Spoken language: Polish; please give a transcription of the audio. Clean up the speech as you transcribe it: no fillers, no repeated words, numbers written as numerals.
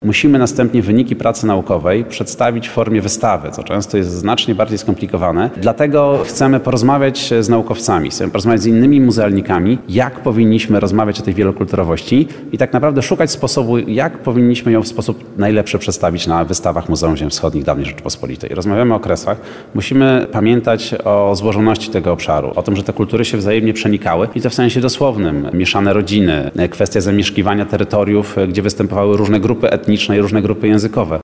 Musimy następnie wyniki pracy naukowej przedstawić w formie wystawy, co często jest znacznie bardziej skomplikowane. Dlatego chcemy porozmawiać z naukowcami, chcemy porozmawiać z innymi muzealnikami, jak powinniśmy rozmawiać o tej wielokulturowości i tak naprawdę szukać sposobu, jak powinniśmy ją w sposób najlepszy przedstawić na wystawach Muzeum Ziem Wschodnich Dawnej Rzeczypospolitej. Rozmawiamy o Kresach. Musimy pamiętać o złożoności tego obszaru, o tym, że te kultury się wzajemnie przenikały i to w sensie dosłownym. Mieszane rodziny, kwestia zamieszkiwania terytoriów, gdzie występowały różne grupy etniczne i różne grupy językowe.